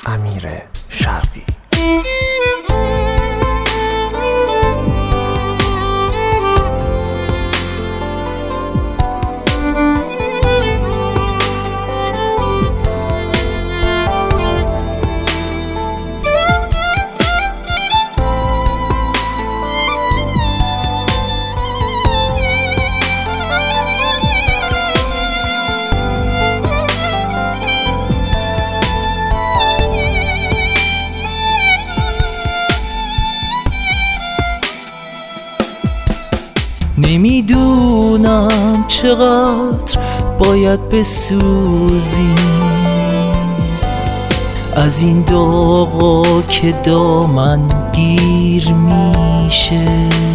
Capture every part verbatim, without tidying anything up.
امیر شرقی. نمیدونم چقدر باید بسوزی از این داغا که دامن گیر میشه.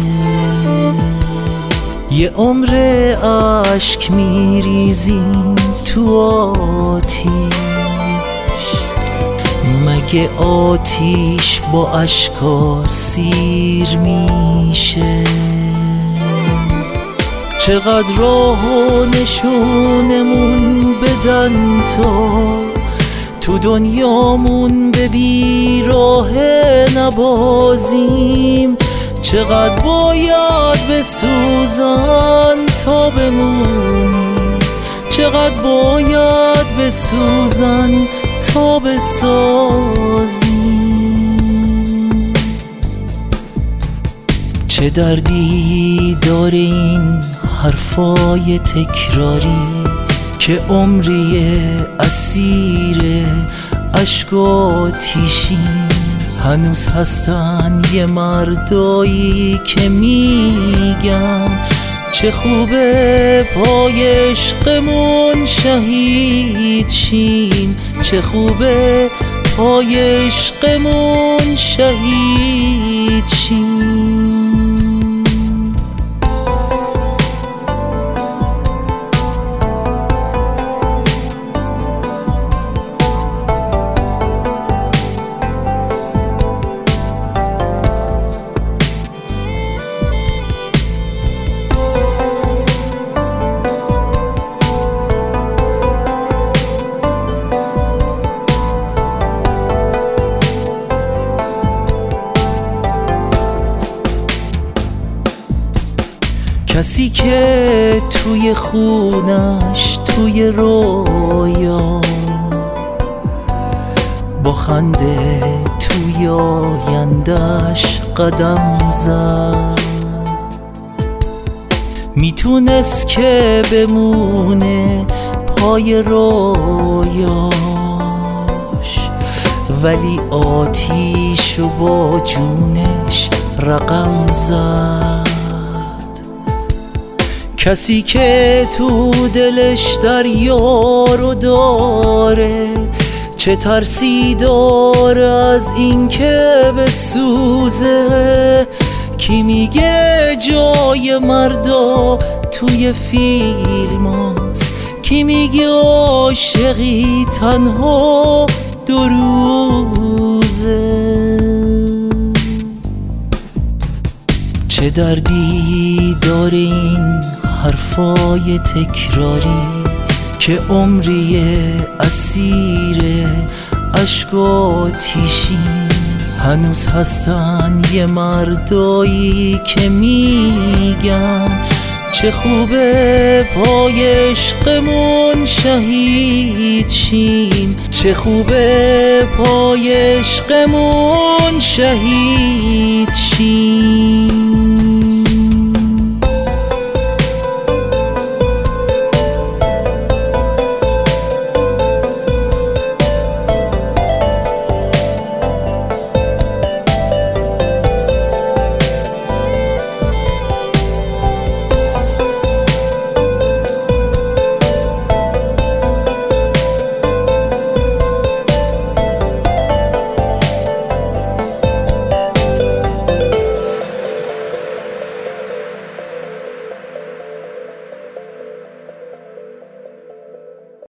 یه عمر عشق میریزیم تو آتیش، مگه آتیش با اشکا سیر میشه؟ چقدر راه و نشونمون بدن تا تو دنیامون به بیراه نبازیم. چقدر باید بسوزن تا بمونیم، چقدر باید بسوزن تا بسازیم. چه دردی داره این حرفای تکراری که عمری اسیر عشق و آتیشیم. هنوز هستن یه مردایی که میگن چه خوبه پای عشقمون شهید شیم، چه خوبه پای عشقمون شهید شیم. کسی که توی خونش توی رویا با خنده توی آیندهش قدم زد، میتونست که بمونه پای رویاش، ولی آتیشو با جونش رقم زد. کسی که تو دلش دریا رو داره چه ترسی داره از این که بسوزه؟ کی میگه جای مردا توی فیلم هست؟ کی میگه عاشقی تنها دو روزه؟ چه دردی داره این حرفای تکراری که عمری اسیر عشق و آتیشیم. هنوز هستن یه مردایی که میگن چه خوبه پای عشقمون شهید شیم، چه خوبه پای عشقمون شهید شیم.